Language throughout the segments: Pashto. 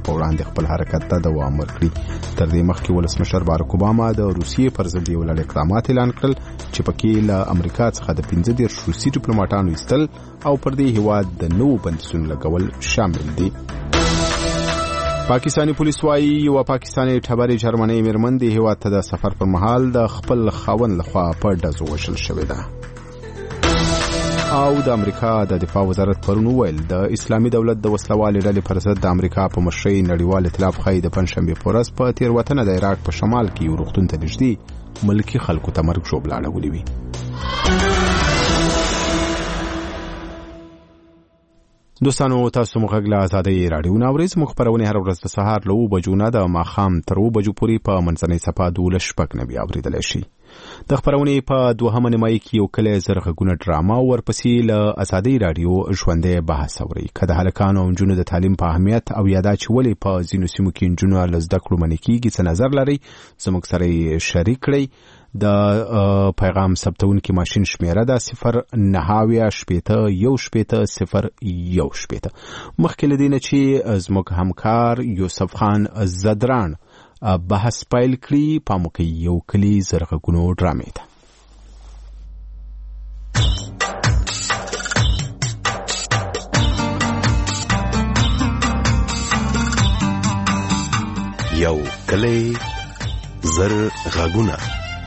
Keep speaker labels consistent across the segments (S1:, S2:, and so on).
S1: په وړاندې خپل حرکت ته دوام ورکړي. تر دې مخکې ولسمشر بارک اوباما د روسیې پر ضد یو لړ اقدامات اعلان کړل چې پکې له امریکا څخه د 15 روسي ډیپلوماټانو ایستل او پر دې هیواد د نوو بندیزونو لګول شامل دي. پاکستانی پولیس وايي یو پاکستانی ټبرې جرمنۍ میرمن د هیواد ته د سفر پر مهال د خپل خاوند لخوا په ډزو وژل شوې ده. او د امریکا د دفاع وزارت پرون ویل د اسلامي دولت د وسلوالې ډلې پر ضد د امریکا په مشرۍ نړیوال ائتلاف ښایي د پنجشنبې په ورځ په تېروتنه د عراق په شمال کې یو روغتون ته نږدې ملکي خلکو ته مرګ ژوبله اړولې وي. دوستانو تاسو مغږ له آزادۍ راډیو نه اورئ. زموږ خپرونې هر ورځ د سهار له 9 بجو نه د ماښام تر 2 بجو پورې په منځنۍ صفحه 12:06 اوریدلی شي. د خپرونې په دوهمه نیمایي کې یو کلی زر غږونه ډرامه او ورپسې له آزادۍ راډیو ژوندی بحث اورئ. که د هلکانو او نجونو د تعلیم په اهمیت او یا دا چې ولې په ځینو سیمو کې نجونو له زده کړو منع کېږي څه نظر لرئ زموږ سره یې شریک کړئ. د پیغام ثبتونکي ماشین شمیره ده 0980170101. مخکې له دې نه چې زموږ همکار یوسف خان زدران بحث پیل کړي پام وکړئ یو کلي زرغږونو ډرامې ده.
S2: یو کلی زرغږونه.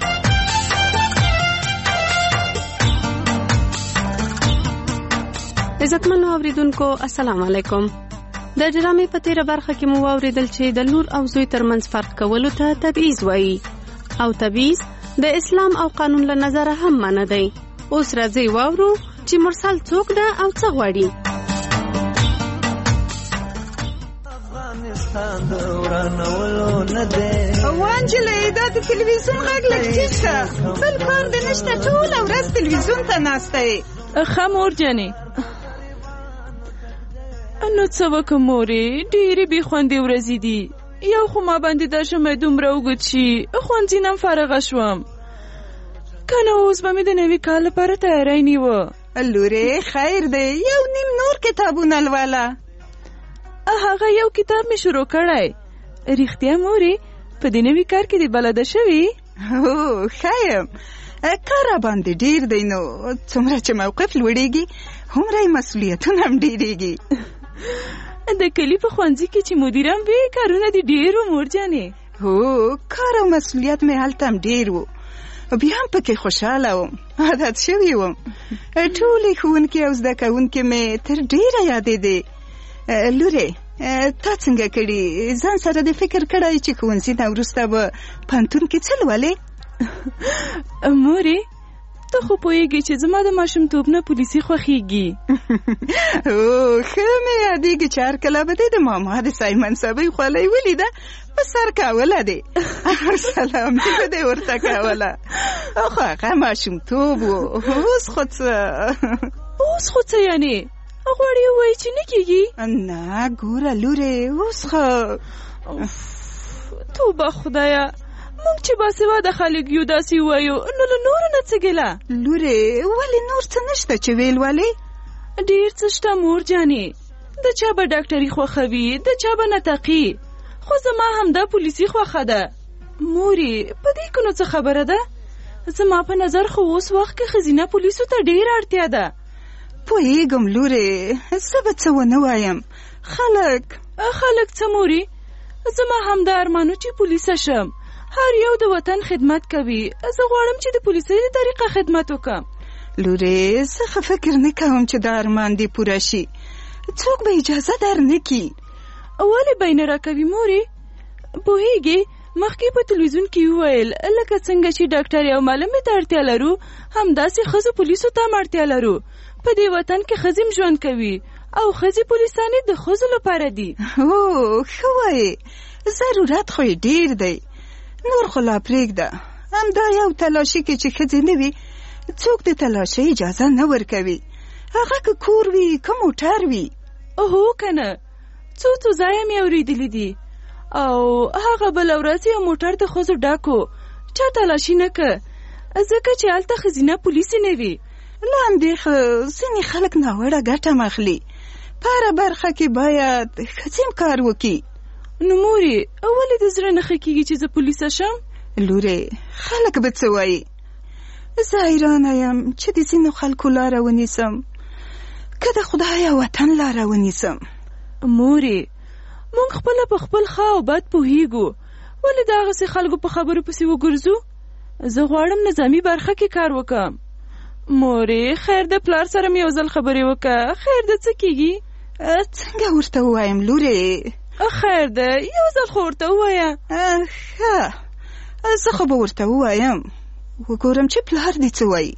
S3: عزتمنو اوریدونکو السلام علیکم. د ډرامې په تیره برخه کې مو واوریدل چې د لور او زوی ترمنځ فرق کولو ته تبعیض وایي او تبعیض د اسلام او قانون له نظره هم منع دی. اوس راځئ واورو چې مرسل څوک ده او څه غواړي.
S4: وانجلې دا د تلویزیون غږ لږ ټیټ کړه. بل کار دې نشته ټوله ورځ تلویزیون ته ناسته یې.
S5: ښه مور جانې نو څه وکړم مورې ډېرې بې خوندې ورځې دي. یو خو ما باندې دا شمه دومره اوږد شي ښوونځي نه فارغه شوم که نه اوس به مې د نوي کال لپاره تیاری نیوه.
S4: لورې خیر دی یو نیم نور کتابونه لوله.
S5: هغه یو کتاب مې شروع کړی. رښتیا مورې په دې نوي کار کې دې بلده شوې؟
S4: هو ښه یم. کار راباندې ډېر دی نو څومره چې موقف لوړېږي هومره یې مسؤلیتونه هم ډېرېږي.
S5: د کلي په ښوونځي کې چې مدیرم وي کارونه دې ډېر و مور جانې.
S4: هو کار او مسؤلیت مې هلته هم ډېر و بیا هم پکې خوشحاله وم عادت شوي وم. ټولې ښوونکي او زده کوونکي مې تر ډېره یادېدې. لورې تا څنګه کړي ځان سره دې فکر کړی چې ښوونځي نه وروسته به پوهنتون کې څه لولې؟
S5: مورې ته خو پوهېږې چې زما د ماشومتوب نه پولیسي خوښېږي.
S4: ښه مې یادېږي چې هر کله به دې د ماما د سایمن صابۍ خولۍ ولیده په سر کوله دې سلامي به دې ورته کوله. خو هغه ماشومتوب و. اوس خو
S5: څه یعنې غواړې ووایي چې نه کېږي؟
S4: نه ګوره لورې اوس خو
S5: توبه خدایه مونږ چې باسواده خلک یو داسې ووایو نو له نورو نه څه ګیله؟
S4: لورې ولې نور څه نشته چې ویل ولې؟
S5: ډېر څه شته مور جانې. د چا به ډاکټري خوښوي د چا به نطقي خو زما همدا پولیسي خوښه ده. مورې په دې کې نو څه خبره ده؟ زما په نظر خو اوس وخت کې ښځینه پولیسو ته ډېره اړتیا ده.
S4: پوهېږم لورې زه به څه ونه وایم.
S5: خلک څه مورې زما همدا ارمانو چې پولیسه شم. هر یو د وطن خدمت کوي. زه غواړم چې د پولیسۍ طریقه خدمت وکم.
S4: لورې زه فکر نه کوم چې دا ارمان دې پوره شي. څوک به اجازه در نه کړي.
S5: ولې به یې نه راکوي مورې؟ پوهېږې مخکې په تلویزیون کې وویل لکه څنګه چې ډاکټر او معلمې ته اړتیا لرو همداسې ښځو پولیسو ته هم اړتیا لرو. په دې وطن کې ښځې هم ژوند کوي او ښځې پولیسانې د ښځو لپاره دي.
S4: ښه وایې ضرورت خو یې ډېر دی. نور خو لا پرېږده همدا یو تلاشي کې چې ښځې نه وي څوک د تلاشۍ اجازه نه ورکوي. هغه که کور وي که موټر وي.
S5: هو که نه څو ځایه مې اورېدلي دي او هغه بله ورځ یو موټر د ښځو ډاکو چا تلاشي نه که ځکه چې هلته ښځینه پولیسې نه وي.
S4: له همدې ځینې خلک ناوړه ګټه هم اخلي. په هره برخه کې باید ښځې هم کار وکړي.
S5: نو مورې ولې د زړه نه ښه کېږي چې زه پولیسه شم؟
S4: لورې خلک به څه وایي؟ زه حیرانه یم چې د ځینو خلکو لاره ونیسم که د خدای وطن لاره ونیسم.
S5: مورې مونږ خپله په خپل ښه او بد پوهیږو، ولې د هغسې خلکو په خبرو پسې وګرځو؟ زه غواړم نظامي برخه کې کار وکړم. مورې خیر د پلار سره مې یو ځل خبرې وکړه، خیر د څه کېږي؟
S4: څنګه ورته ووایم لورې؟
S5: خیر ده یو ځل خو ورته ووایه.
S4: ښه زه خو به ورته ووایم، وګورم چې پلار دې څه وایي.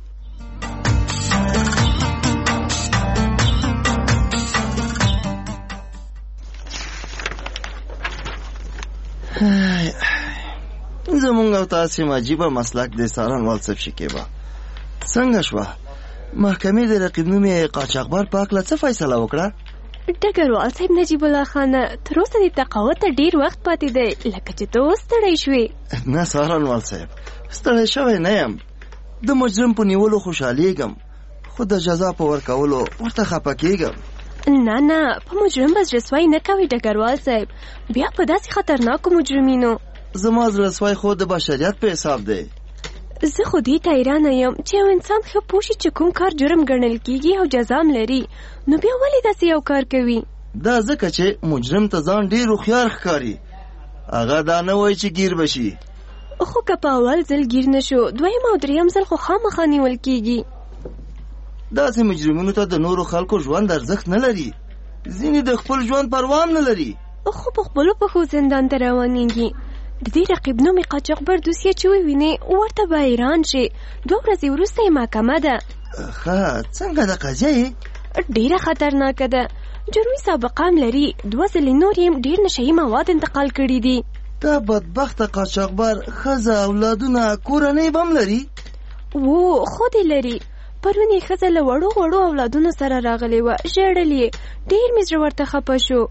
S6: زمونږ او تاسې عجیبه مسلک د څارنوال صاحب شکیبا څنګه شوه؟ محکمې د رقیب نومي قاچاقبر په هکله څه فیصله وکړه؟
S7: ډګروال صاحب نجیب الله خانه تر اوسه د تقاعد ته ډېر وخت پاتې دی، لکه چې ته اوس ستړی شوې.
S6: نه څارنوال صاحب ستړی شوی نه یم، د مجرم په نیولو خوشحالیږم، خو د جزا په ورکولو ورته خفه کېږم.
S7: نه په مجرم به زړهسوی نه کوي ډګروال صاحب، بیا په داسې خطرناکو مجرمینو.
S6: زما زړهسوی خو د بشریت په حساب دی.
S7: زه خو دې ته حیرانه یم چې یو انسان ښه پوه شي چې کوم کار جرم ګڼل کېږي او جزا هم لري، نو بیا ولې داسې یو کار کوي؟
S6: دا ځکه چې مجرم ته ځان ډېر هوښیار ښکاري، هغه دا نه وایي چې ګیر بشي.
S7: خو که په اول ځل ګیر نه شو، دویم او دریم ځل خو خامخا نیول کېږي.
S6: داسې مجرمینو ته د نورو خلکو ژوند ارزښت نه لري، ځینې د خپل ژوند پروا نه لري،
S7: خو په خپلو پښو زندان ته روانېږي. د دې رقیب نومي قاچاقبر دوسیه چې ووینې ورته به حیران شي. 2 ورځې وروسته یې محکمه ده.
S6: ښه څنګه د قضیه یې؟
S7: ډېره خطرناکه ده، جرمي سابقه هم لري، 2 ځلې نور یې ډېر نشهیي مواد انتقال کړي دي.
S6: دا بدبخته قاچاقبر ښځه اولادونه کورنۍ به هم لري؟
S7: خو دې لري. پرون یې ښځه له وړو اولادونو سره راغلې وه، ژړل یې، ډېر مې زړه ورته خفه شو.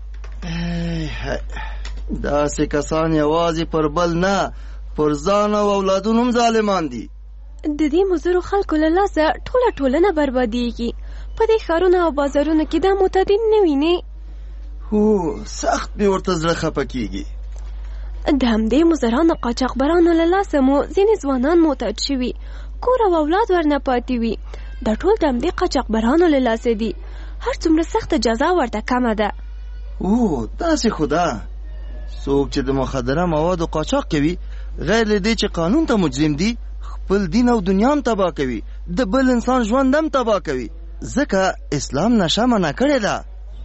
S6: داسې کسان یوازې پر بل نه، پر ځان او اولادونو هم ظالمان دي.
S7: د دې مزدورو خلکو له لاسه ټوله ټولنه بربادېږي. په دې ښارونو او بازارونو کې دا معتادین نه وینې؟
S6: سخت مې ورته زړه خفه کېږي.
S7: د همدې مزدورانو قاچاقبرانو له لاسه مو ځینې ځوانان معتاد شوي، کور او اولاد ورنه پاتې وي. دا ټول د همدې قاچاقبرانو له لاسه دي. هر څومره سخته جزا ورته کمه ده.
S6: داسې خو ده. څوک چې د مخدره موادو قاچاق کوي، غیر له دې چې قانون ته مجرم دي، خپل دین او دنیا هم تباه کوي، د بل انسان ژوند هم تباه کوي، ځکه اسلام نشه منع کړې ده.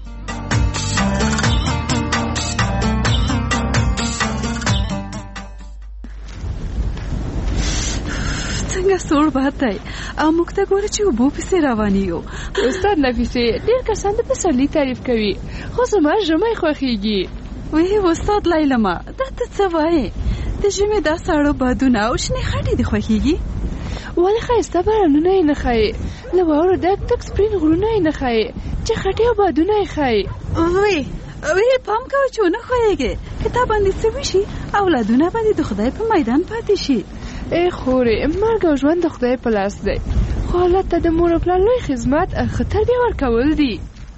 S5: څنګه سوړ باد دی او موږ ته ګوره چې اوبو پسې روان یو.
S8: استاد نفیسې ډېر کسان د پسرلي تعریف کوي، خو زما ژمی خوښېږي.
S5: استاد لیلما دا ته څه وایې؟ د ژمي دا ساړه بادونه او شنې خټې دې خوښېږي؟
S8: ولې ښایسته بارانونه یې نه ښایې؟ له واورو ډک تک سپین غرونه یې نه ښایې چې خټې او بادونه یې ښایې؟
S5: پام کوه چې ونه ښویېږې، که تا باندې څه وشي اولادونه باندې د خدای په میدان پاتې شي.
S8: ای خورې، مرګ او ژوند د خدای په لاس دی، خو حالت ته د مور او پلار لوی خدمت ښه تربیه ورکول دي.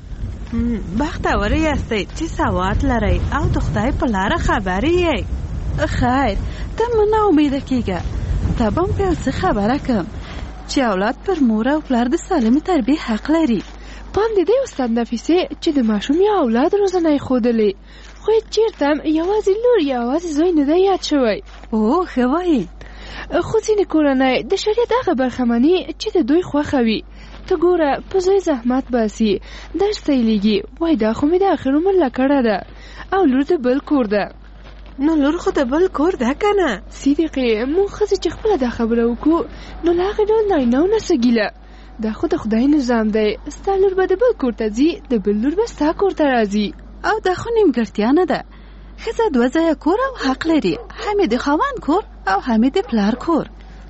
S5: بختوره یاستئ چې سواد لرئ او د خدای په لاره خبرې یې. خیر ته مه نه امیده کېږه، ته به هم په څه خبره کړم چې اولاد پر مور او پلار د سالمې تربیې حق لري.
S8: پام دې دی استاد نفیسې چې د ماشوم یا اولاد روزنه یې ښودلې، خو یې چېرته هم یوازې لور یا یوازې زوی نه دی یاد شوی.
S5: ښه وایي.
S8: خو ځینې کورنۍ د شریعت هغه برخه مني چې د دوی خوښه وي. ته ګوره په زوی زحمت باسي، درس ته یې لیږي، وایي دا خو مې د آخر عمر لکړه ده، او لور د بل کور ده.
S5: نو لور خو د بل کور ده که نه؟
S8: صدیقې موږ ښځې چې خپله دا خبره وکړو نو له هغې ډول نارینهو نه څه ګیله. دا خو د خدای نظام دی، ستا لور به د بل کور ته ځي، د بل لور به ستا کور ته راځي.
S5: او دا خو نیمګړتیا نه ده. ښځه 2 ځایه کور او حق لري، هم د خاوند کور او هم د پلار کور.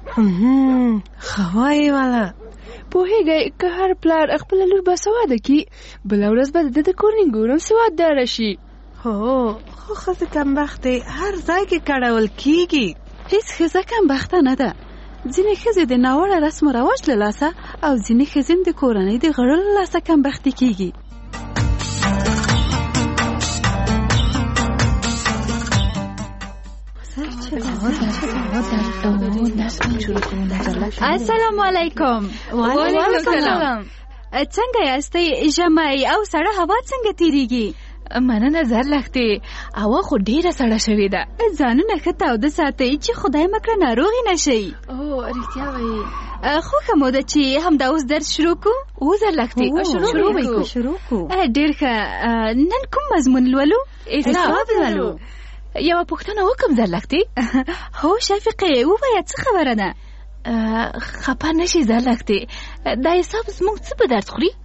S5: ښه وایې والا.
S8: پوهېږئ که هر پلار خپله لور باسواده کړي، بله ورځ به د کور نینګور هم سوادداره شي.
S5: خو ښځې کمبختې هر ځای کې کړول کېږي. هیڅ ښځه کمبخته نه ده. ځینې ښځې د ناوړه رسم و رواج له لاسه او ځینې ښځې د کورنۍ د غړو له لاسه کمبختې کېږي.
S9: السلام علیکم.
S5: وعلیکم السلام.
S9: څنګه یاستئ؟ ژمی او سړه هوا څنګه تیریږي؟
S5: مننه زرلښتې، هوا خو ډیره سړه شوې ده.
S9: ځانونه ښه تاوده ساتئ چې خدای مکړه ناروغي نشئ.
S5: رښتیا وایي.
S9: خوښه مو ده چې همدا اوس درس شروع کړو؟
S5: زرلښتې،
S9: شروع کړو. ډېر ښه. نن کوم مضمون لولو؟
S5: حساب لولو. یوه پوښتنه وکړم زرلښتې؟
S9: هو شفیقې، ووایه څه خبره ده؟
S5: خپه نشي زرلښتې، دا حساب زموږ څه په درد خوري؟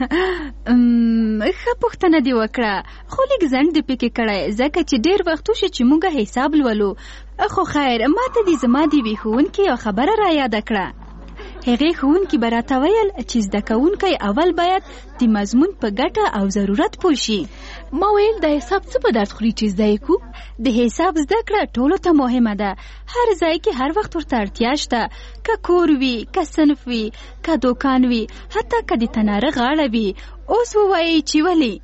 S9: ښه پوښتنه دې وکړه، خو لږ ځنډ دې پکې کړی ځکه چې ډېر وخت وشو چې موږ حساب لولو. خو خیر، ما ته دې زما د یوې ښوونکي یوه خبره را یاده کړه. هغې ښوونکي به راته ویل چې زده کوونکی اول باید د مضمون په ګټه او ضرورت پوه شي.
S5: ما ویل د حساب څه په درد خوري چې زده یې کړو؟
S9: د حساب زده کړه ټولو ته مهمه ده. هر ځای کې هر وخت ورته اړتیا شته، که کور وي، که صنف وي، که دوکان وي، حتی که د تناره غاړه وي. اوس ووایئ چې ولې؟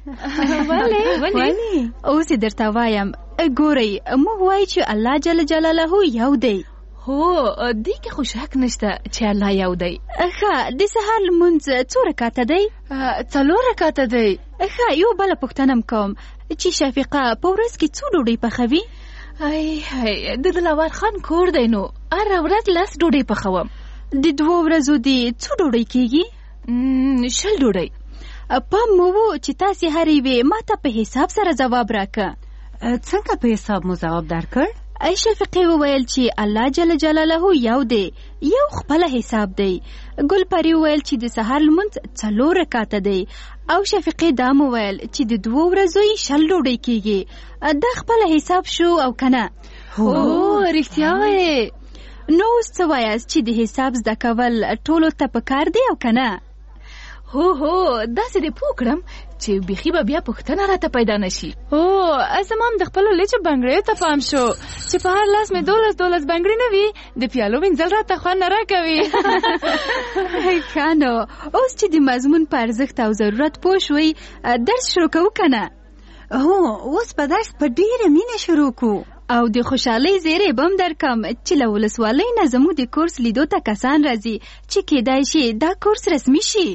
S9: اوس یې درته وایم. ګورئ، موږ وایو چې الله جل جلاله یو دی.
S5: هو، دې کې خو شک نشته چې الله یو دی.
S9: ښه، د سهار لمونځ څو رکعته دی؟
S5: 4 رکعته دی.
S9: ښه، یو بله پوښتنه کوم چې شفیقه په ورځ کې څو ډوډۍ پخوي؟
S5: د دلاور خان کور دی نو هره ورځ 10 ډوډۍ پخوم.
S9: د 2 ورځو دې څو ډوډۍ کېږي؟
S5: 6 ډوډۍ.
S9: پام مو و چې تاسې هر یوې ما ته په حساب سره ځواب راکړه.
S3: څنګه په حساب مو ځواب درکړ؟
S9: شفیقې وویل چې الله جل جلاله یو دی، یو خپل حساب دی. ګل پری وویل چې د سهار لمونځ 4 رکعته دی، او شفیقې دا مو ویل چې د 2 ورځو 6 ډوډۍ کېږي. دا خپل حساب شو او کنه؟
S5: هو، رښتیا وایې.
S9: نو اوس څه وایاست چې د حساب زده کول ټولو ته پکار دی او کنه؟
S5: هو، داسې دې پوه کړم چې بیخي به بیا پوښتنه راته پیدا نشي.
S8: زما هم د خپلو لچو بنګړیو ته پام شو چې په هر لاس مې 12 بنګړي نه وي، د پیالو وینځل راته خوند نه راکوي.
S9: ښه نو، اوس چې د مضمون په ارزښت او ضرورت پوه شوئ، درس شروع کوو کنه؟
S3: هو، اوس په درس په ډېره مینه شروع کوو.
S9: او د خوشحالۍ زیری بم درکم چې له ولسوالۍ نه زموږ د کورس لیدو ته کسان راځي چې کېدای شي دا کورس رسمي شي.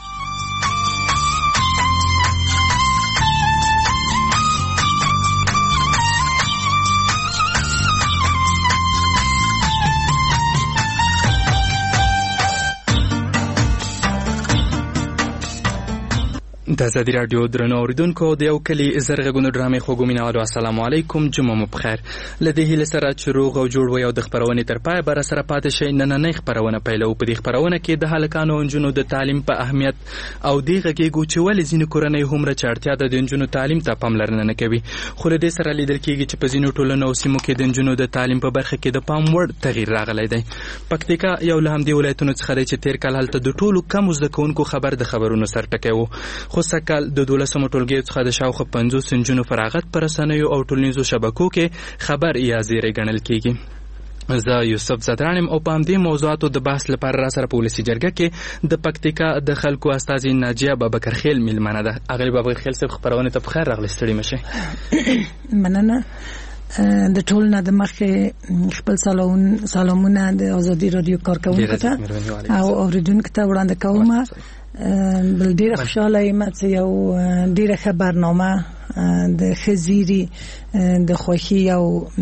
S10: د ازادي راډیو درنو اوریدونکو، د یو کلی زرغونو ډرامې خوږو مینوالو السلام علیکم، جمعه مو بخیر. له دې هیله سره چې روغ او جوړ وي او د خپرونې تر پایه به راسره پاتې شئ. نننۍ خپرونه پیلوو. په دې خپرونه کې د هلکانو او نجونو د تعلیم په اهمیت او دې غږیږو چې ولې ځینې کورنۍ هومره چې اړتیا ده د نجونو تعلیم ته پاملرنه نه کوي. خو له دې سره لیدل کېږي چې په ځینو ټولنو او سیمو کې د نجونو د تعلیم په برخه کې د پام وړ تغییر راغلی دی. پکتیکا یو له همدې ولایتونو څخه دی چې تېر کال هلته د ټولو کمو زده کوونکو خبر د خبرونو سرټکی و. خو سږکال د 12 ټولګیو څخه د شاوخوا 50 نجونو فراغت په رسنیو او ټولنیزو شبکو کې خبر یا زیری ګڼل کېږي. زه یوسف زدرانم او په همدې موضوعاتو د بحث لپاره را سره په ولسي جرګه کې د پکتیکا د خلکو استازي ناجیه بابکرخیل میلمانه ده. اغلی بابکرخیل صاحب، خبرونه ته بخیر راغلی، ستړي مشه.
S11: مننه. د ټول نه د مخه خپل سلامونه د ازادي رادیو کارکونکو ته او اوریدونکو ته وړاندې کوم. بل ډیر خوشاله یم چې یو ډیره ښه برنامه د خزيري د خوخي او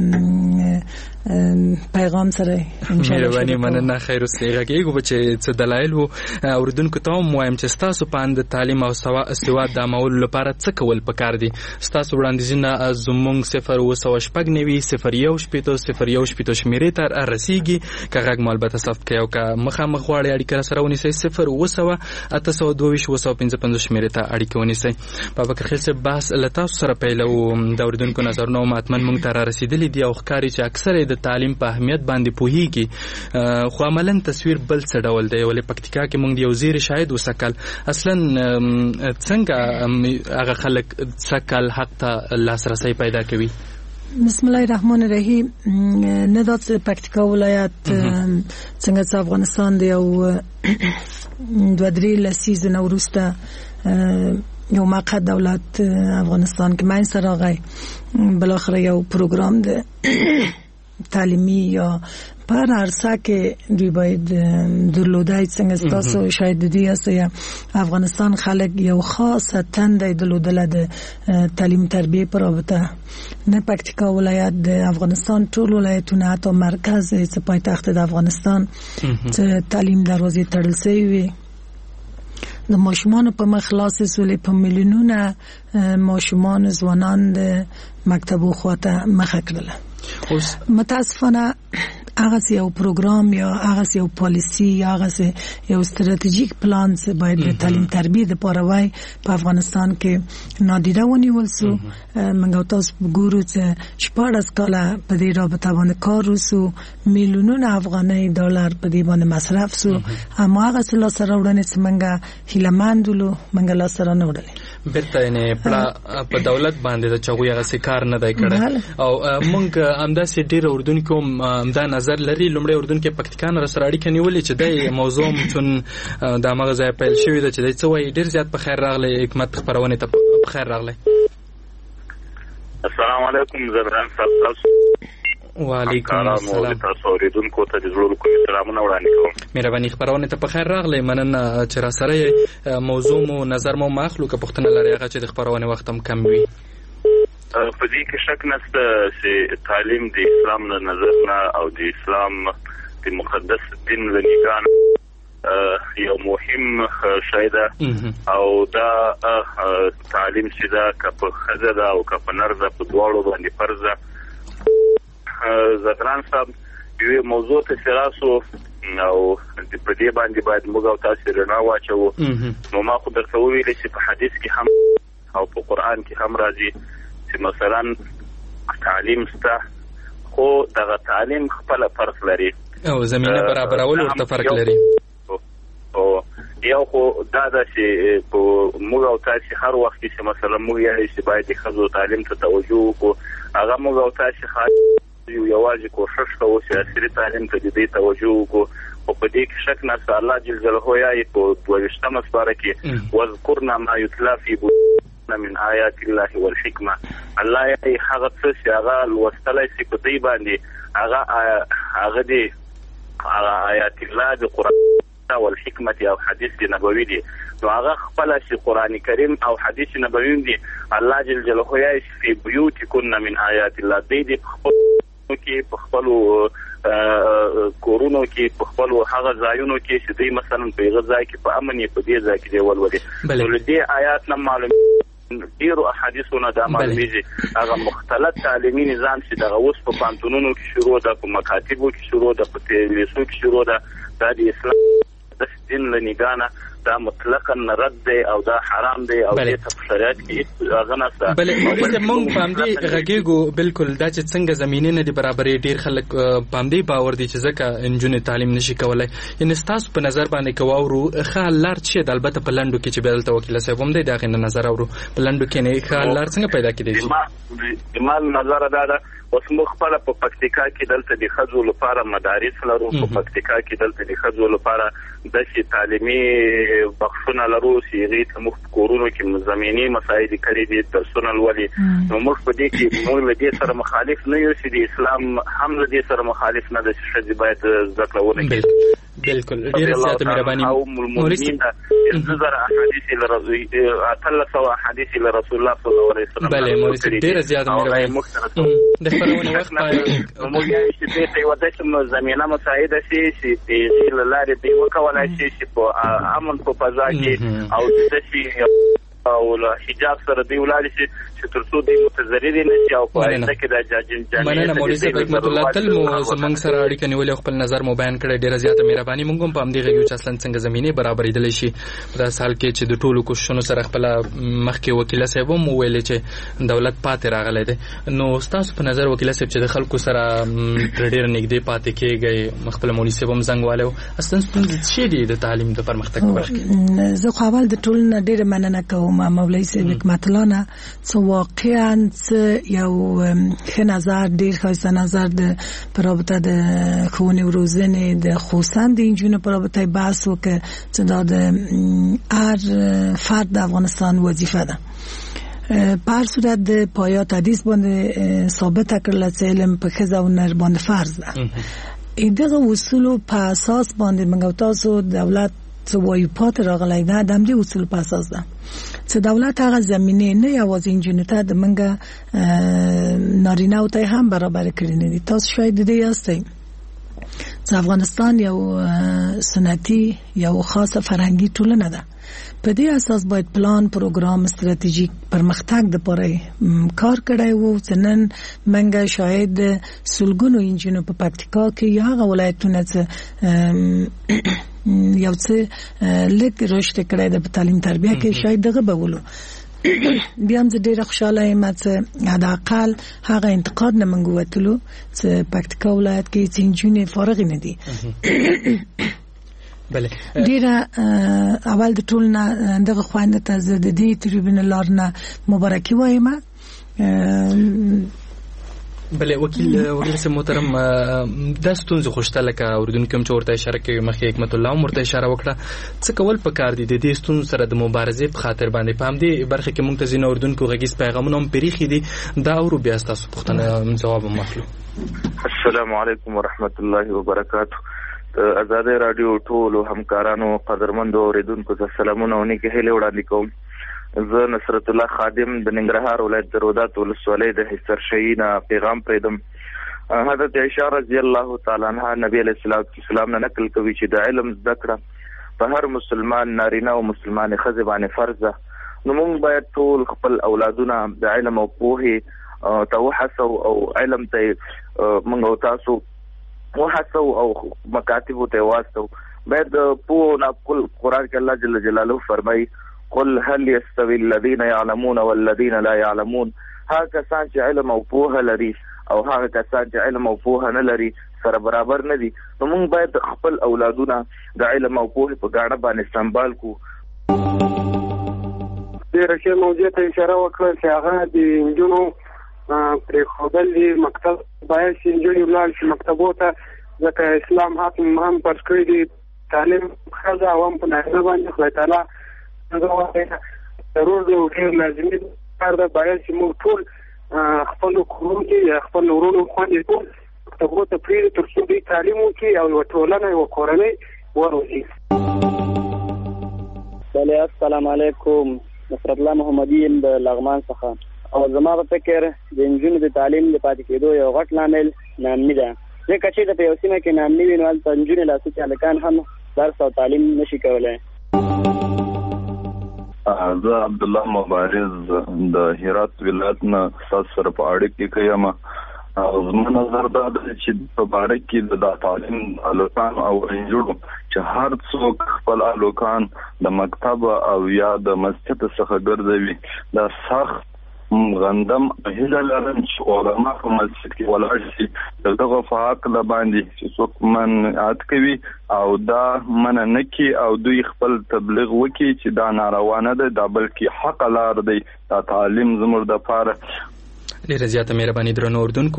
S11: پیغام سره ان شاء الله.
S10: مهرباني مننه. خیر اوسې راګیږو چې څه دلایل وو اوریدونکو ته وایم چې تاسو په اند تعلیم او سواد د عمل لپاره څه کول پکار دي. تاسو وړاندیزونه زمونږ 01890 شمیرې ته رسیږي. کغه مال به تاسو کې او که مخامخ غواړي اړیکه سره ونیسئ 01890 شمیرې ته اړیکه ونیسئ. بابا کخیل صاحب، بحث له تاسو سره پیلو. د اوریدونکو نظرونه ماتمن مونږ ته را رسیدلي دي او ښکاري چې اکثره د تعلیم په اهمیت باندې پوهیږي، خو عملاً تصویر بل څه ډول دی. ولې پکتیکا کې مونږ یو زیر شاهد وسکل اصلاً څنګه هغه خلک سکل حق ته لاسرسی پیدا کوي؟
S11: بسم الله الرحمن الرحیم. ندات پکتیکا ولایت څنګه چې افغانستان دی او 2-3 لسیزونه وروسته یو موقت دولت افغانستان کې ماین سره راغی. بلاخره یو پروګرام د تعلیمی یا پر عرصه که دوی باید درلوده څنګه ستاسو شاید دی است یا افغانستان خلک یو خاصه تنده درلودل د تعلیم تربیه پر رابطه نه پکتیکا ولایت د افغانستان ټول ولایتونه حتی مرکز چې پایتخت د افغانستان چې تعلیم دروازې تړل شوی وي د ماشومان په مخ خلاص سولې په میلیونونه ماشومان ځوانان د مکتبو خواته مخه کړل. متاسفانه هغه یو پروګرام یا هغه یو پالیسی یا هغه یو استراتیژیک پلان چې باید د تعلیم تربیه د پاروي په افغانستان کې نادیده ونیول سو. موږ تاسو ګورو چې 14 کاله په دې رابطه باندې کار وسو، میلیونونه افغاني ډالر په دې باندې مصرف سو، اما هغه څه سره وړاندې چې موږ هیلمندلو موږ لا سره نه وړل
S10: بیرته نه په دولت باندې د چغوي هغه کار نه دی کړی او موږ همداسې ډیر اردوونکو همدا نظر لري. لومړی اردوونکو پکتیکان را سره اړیکه نیولې چې د موضوع چون د هغه ځای پیل شوی دی چې د څه وایي. ډیر زیات په خیر راغلی حکمت خبرونه ته په خیر راغلی.
S12: السلام علیکم زبران صاحب.
S10: وعلیکم السلام.
S12: تاسو اوریدونکو ته د زړه کوم سلامونه وړاندې کوم.
S10: مهرباني خبرونه ته په خیر راغلی. مننه چې را سره موضوع مو نظر مو مخلو که پښتنه لري هغه چې د خبرونه وخت هم کم وي.
S12: په دې کې شک نشته چې تعلیم د اسلام نه نظر نه او د اسلام د مقدس دین لنګان یو مهم شی ده او دا تعلیم چې دا که خزه ده او که په نرزه په دواړو باندې فرض ده. زدران صاحب یو موضوع ته سراسو او په دې باندې باید موږ او تاسو رڼا واچو. نو ما خو درته ویل چې په حدیث کې هم او په قران کې هم راځي چې مثلا تعلیم ستا خو دغه تعلیم خپل فرق لري
S10: او زمينه برابرول ورته فرق لري.
S12: او یو خو دا چې په موږ او تاسو هر وخت چې مثلا موږ یې چې باید خزو تعلیم ته توجه وکړو هغه موږ او تاسو یوازې کوشش کوو چې عصري تعلیم ته دې توجه وکړو. او په دې کې شک نشته الله جل جلاله یې په 22 سپاره کې وذکرنا ما یتلا فی من آیات الله والحکمه. الله یې هغه څه چې هغه لوستلای شي په دې باندې هغه دې آیات الله د قرآن او حکمت او حدیث نبوي دي. نو هغه خپل شي قرآن کریم او حدیث نبوي دي. الله جل جلاله یې فی بیوتکن من آیات الله دې کې په خپل کورونو کې په خپل هغه ځایونو کې چې دوی مثلا په هغه ځای کې په امن په دې ځای کې دی ولولي. نو دې آیات نه معلوم ډیرو احادیثونه د معلومیږي هغه مختلف تعلیمي نظام چې دغه اوس په پانتونونو کې شروع ده، په مکاتبو کې شروع ده، په تلویزیون کې شروع ده. دا د اسلام د دین لنګانه دا مطلقاً رد دی او دا حرام دی او د شریعت کې هغه نشته.
S10: بلې موږ په همدې غږیږو بالکل دا چې څنګه زمینه نه دي برابرې. ډیر خلک په همدې باور دي چې ځکه انجونې تعلیم نشي کولای. یعنې ستاسو په نظر باندې که واورو ښه حل لار څه ده؟ البته په لنډو کې چې بیا دلته وکیله صاحب هم دی د هغې نه نظر اورو په لنډو کې نه ښه حل لار څنګه پیدا کېدی شي؟
S12: زما نظر دا ده اوس موږ خپل په پکتیکا کې دلته د ښځو لپاره مدارس لرو، په پکتیکا کې دلته د ښځو لپاره داسې تعلیمي بخښونه لرو چې هغې ته موږ کورونو کې زمیني مسایل کړي دي درسونه لولي. نو موږ په دې کې موږ له دې سره مخالف نه یو چې د اسلام هم له دې سره مخالف نه ده چې ښځې باید زده کړه ونه کړي.
S10: بالکل ډیره زیاته مهرباني.
S12: مورث نظر احادیث احادیث رسول الله صلی الله علیه وسلم.
S10: بله مورث ډیره زیاته مهرباني. د خبرونه وخت
S12: موږ یې چې دې ته ودې زمينه مساعده شي چې دې لاره دی وکولای شي چې په امن په فضا کې او د شي او له حجاب سره دی ولادي چې ترڅو دی متضرر نه شي او په اړه کې د جاجن
S10: مننه مولوی صاحب رحمت الله تل مو زمنګ سره اړیکه نیولې خپل نظر مو بیان کړی. ډیره زیاته مهرباني. موږ هم په همدې غوښتنه چې اصلا څنګه زمينه برابرېدل شي په داس حال کې چې د ټولو کوښښونو سره خپل مخکې وکیل صاحب مو ویل چې دولت پاتې راغلی دی. نو تاسو په نظر وکیل صاحب چې د خلکو سره ډیر نږدې پاتې کېږي خپل مولوی صاحب هم زنګ والو اصلا ستاسو څه دي د تعلیم د پرمختګ برخه کې؟
S11: زه خو اول د ټول نه ډیر مننه کوم مولوی صاحب حکمت الله نه څو واقعا یو ښه نظر ډیر ښایسته نظر د پرابطه د ښوونې او روزنې د خصوصا د انجونو پرابطه بحث وکړ چې دا د هر فرد د افغانستان وظیفه ده. په هر صورت د پایات حدیث باندې ثابت کړل چې علم په ښځه او نر باندې فرض ده. دغه اصول په اساس باندې موږ تاسو دولت وایي پات راغلی ده، د همدې اصول په اساس ده چې دولت هغه زمینه نه یوازې انجونو ته د موږ نارینه او ته هم برابر کړی نه دي. تاسو شاید د دې یاستئ چې افغانستان یو سنتي یو خاصه فرهنګي ټولنه ده. په دې اساس باید پلان پروګرام استراتیژیک پرمختګ لپاره کار کړی وو چې نن موږ شاید سلګونو انجونو په پکتیکا کې یا هغه ولایتونه چې یو څه لږ رشد کړی د تعلیم تربیه کې شاید دغه بولو. بیا هم زه ډېره خوشحاله یم چې حداقل هغه انتقاد نه موږ ووتلو چې پکتیکا ولایت کې چې نجونې فارغې نه دي. ډېره اول د ټول نه دغه خویندو ته زه د دې تریبیون لار نه مبارکي وایم.
S10: بله وکیل صاحب محترم، دا ستونزې خو شته لکه اورېدونکي هم چې ورته اشاره کوي، مخکې حکمت الله هم ورته اشاره وکړه. څه کول پکار دي د دې ستونزو سره د مبارزې په خاطر باندې؟ په همدې برخه کې موږ ته ځینې اورېدونکو غږیز پیغامونه هم پرېښي دي، دا اورو بیا ستاسو پوښتنه جواب هم اخلو.
S12: السلام علیکم ورحمت الله وبرکاتو. آزادۍ راډیو ټولو همکارانو قدرمندو اورېدونکو ته سلامونه او نیکې هیلې وړاندې کوم. زه نصرت الله خادم د ننګرهار ولایت د رودات ولسوالۍ د حصرشهي نه پیغام پرېږدم. حضرت عائشہ رضی الله تعالی عنها نبی علیه السلام نه نقل کوي چې د علم زده کړه په هر مسلمان نارینه او مسلمان ښځې باندې فرض ده. نو موږ باید ټول خپل اولادونه د علم او پوهې ته وهڅو او علم ته موږ او تاسو وهڅو او مکاتبو ته واستو. باید پوه نه کل قرآن کې الله جل جلاله فرمایي قل هل يستوي الذين يعلمون والذين لا يعلمون. هغه کسان چې علم او پوهه لري او هغه کسان چې علم او پوهه نه لري سره برابر نه دي. نو موږ باید خپل اولادونه د علم او پوهې په ګاڼه باندې سنبال کو.
S13: ډېره ښه موضوع ته اشاره وکړه چې هغه د نجونو پرېښودل دي. مکتب باید چې نجونې ولاړ شي مکتبو ته، ځکه اسلام هم فرض کړی دي تعلیم ښځه او هم په نارینه باندې خدای تعالی ضرور دی او ډېر لازمي کار ده. باید چې موږ ټول خپلو کورونو کې خپل ورونو خویندې ټول مکتبو ته پرېږدو تر څو دوی تعلیم وکړي او یوه ټولنه یوه کورنۍ وروزي.
S14: بله السلام علیکم، نصرت الله محمدي یم د لغمان څخه. او زما په فکر د نجونو د تعلیم د پاتې کېدو یو غټ لامل ناامني ده. ځکه چې د په یو سیمه کې ناامني وي نو هلته نجونې لاسي هلکان هم درس او تعلیم نشي کولی.
S15: زه عبدالله مبارز د هرات ولایت نه ستاسو سره په اړیکه کې یم. زما نظر دا دی چې په باره کې د تعلیم هلکان او نجونو چې هر څوک خپل هلکان د مکتب او یا د مسجد څخه ګرځوي، دا سخت غندم هیله لرم چې علما په مسجد کې ولاړ شي دغه په حق باندې چې څوک منعت کوي او دا منع نه کوي او دوی خپل تبلیغ وکړي چې دا ناروا نه ده، دا بلکې حق لار دی. دا تعلیم زموږ دپاره
S10: ډیره زیاته مهرباني درنو اردوونکو.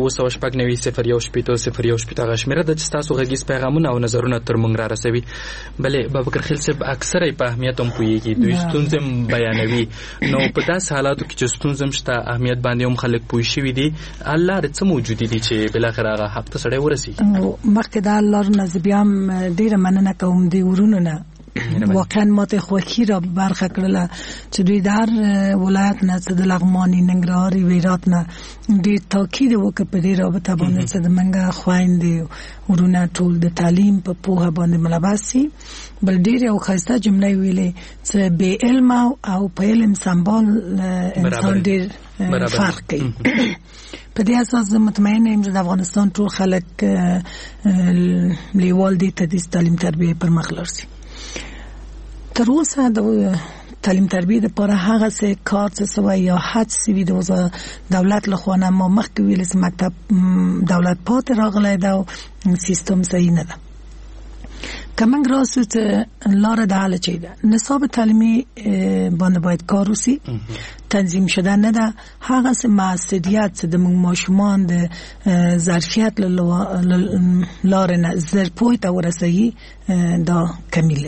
S10: 0 غشمیره د تاسو غږیز پیغامونه او نظرونه تر موږ را رسوي. بلې بابکر خیل صاحب اکثره په اهمیت هم پوهیږي، دوی ستونزې بیانوي. نو په داسې حالاتو کې چې ستونزې شته اهمیت باندې هم خلک پوه شوي دي، الله څه موجودي دي چې بالاخره هغه حق ته سړی ورسېږي.
S11: مخکې د الله نه زه بیا هم ډېره مننه کوم د ورونو نه. واقعا ماته خوښي را برخه کړله چې دوی د هر ولایت نه څه د لغمان، ننګرهار، ویرات نه ډېر تاکید وکړ په دې رابطه باندې چې د موږ خویندې ورونه ټول د تعلیم په پوهه باندې ملبس شي. بل ډېر یو ښایسته جمله ویلې چې بې علمه او په علم سمبال انسان ډېر فرق کوي. په دې اساس مطمئنه یم چې د افغانستان ټول خلک لیوال دي ته د تعلیم تربیه پر مخ لاړ شي. تر اوسه د تعلیم تربیه لپاره هغه څه کار څه سوی یا حد سوي د دولت له خوا نه ما مخکې ویل چې مکتب دولت پاتې راغلی ده او سیستم صحیح نه ده. که موږ راسو چې لاره د حل چی ده، نصاب تعلیمي باندې باید کار وشي، تنظیم شده نه ده. هغه څه مسئولیت چې د موږ ماشومان د ظرفیت لاره نه زر پوی ته ورسوي دا کمی لري.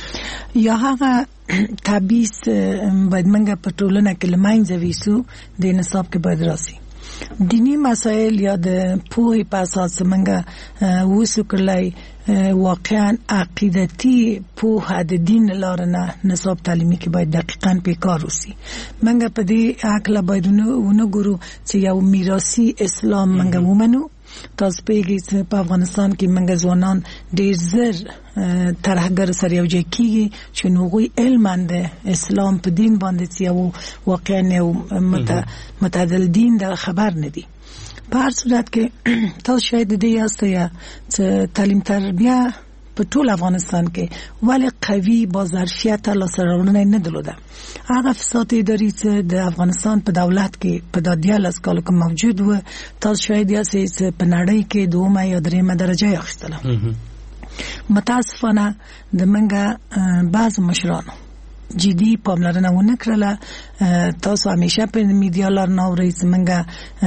S11: یا هغه تبعیض باید منګه په ټولنه کې له منځه ویسو د نصاب کې باید راسي. دینی مسائل یا د پوهې په اساس منګه وسو کړلای واقعا عقیدتی پوهه د دین لار نه نصاب تعلیمي کې باید دقیقاً په کار وسی. منګه په دې عقل باید ونه ګورو چې یو میراثي اسلام منګه ومنو. تاسو پیږي چې په افغانستان کې منګه ځوانان ډېر زر ترهګر سره یو ځای کیږي چې نوغوی علم د اسلام په دین باندې چې یو واقعا یو متعدل دین د خبر نه دی. په هر صورت کې تاسو شاید دې یاست یا چې تعلیم تربیه په ټول افغانستان کې ولی قوي با ظرفیت لاسره‌رسونه نه درلوده. هغه فساد اداري چې د افغانستان په دولت کې په دادیاله کال کې موجود و تاسو شاید یاست چې په نړۍ کې دومره یا درېمه درجه اخیستله. متاسفانه د منګه بعض مشرانو جدي پاملرنه ونه کړله. تاسو همیشه په میډیا لار ناورئ چې منګه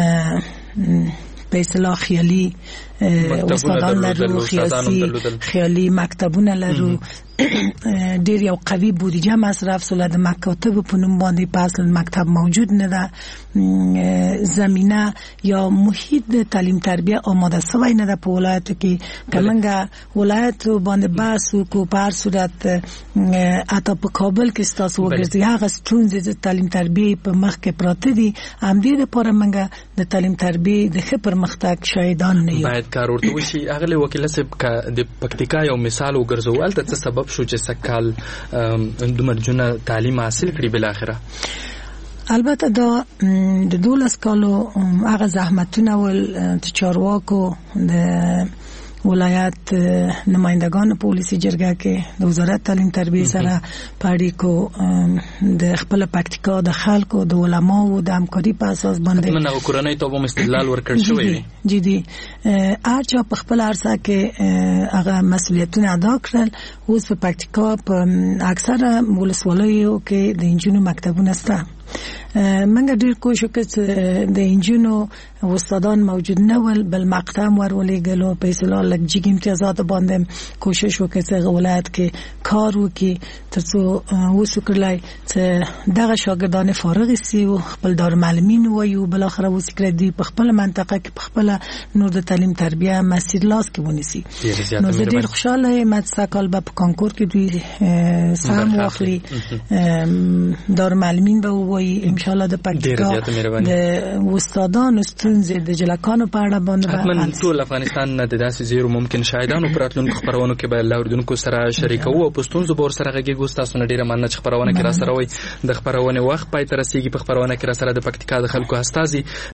S11: په اصطلاح خیالي استادان لرو، خیالي مکتبونه لرو، ډیر یو قوي بودیجه مصرف سول د مکاتب په نوم باندې په اصل مکتب موجود نه ده. زمینه یا محیط د تعلیم تربیه آماده شوی نه ده په ولایت کې. کمنګه ولایت باندې بحث کو په هر صورت اته په کابل کې تاسو وګرځي هغه ستونزې د تعلیم تربیه په مخ کې پراته دي. هم دې لپاره منګه د تعلیم تربیه د ښه پرمختګ شاهدان نه یو.
S10: باید کار ورته وشي. اغلی وکیل صاحب د پکتیکا یو مثال وګرځول ته څه سبب شو چې سکال دومره جونه تعلیم حاصل کړي بل اخره؟
S11: البته دا د 12 کالو هغه زحمتونه ول چې چارواکو د ولایت نمائندگان پولیسي جرګه کې د وزارت تعلیم تربیه سره پاړیکو د خپل پکتیکا د خلکو د علماو د همکاري په اساس باندې
S10: منو کورنۍ ته هم استدلال ورکړ شوی
S11: جدي ارچا په خپل ارسه کې هغه مسؤلیتونه ادا کړل. اوس په پکتیکا په اکثره ولسوالیو کې د انجینو مکتبونه سته. منګه ډیر کوشش وکړ د انجینو استادان موجود نه ول بل مقطم ورولېګلو په اصطلاح لږ امتیازات باندې کوشش وکړ چې ولایت کې کار وکړي ترڅو وسکړلای چې دغه شاګردان فارغ سي او خپل دارالمعلمین وایو بل اخر وسکړي دی په خپل منطقه کې په خپل نور د تعلیم تربیه مسیر لاس کې ونیسي. نو زه ډیر خوشاله یم چې ساکال په کانکور کې دوی سهم واخلي دارالمعلمین به وایي ان شاء الله د پکتیکا د استادانو ستونزې د جلکانو په اړه باندې
S10: حتما ټول افغانستان نه د داسې زیرو ممکن شاهدانو پر راتلونکو خبرونو کې به الله اوریدونکو سره شریکو او پښتونزو بور سره غږیږو. تاسو نه ډیره مننه چې خبرونه کې را سره وای. د خبرونه وخت پای تر رسیدي په خبرونه کې را سره د پکتیکا د خلکو استازي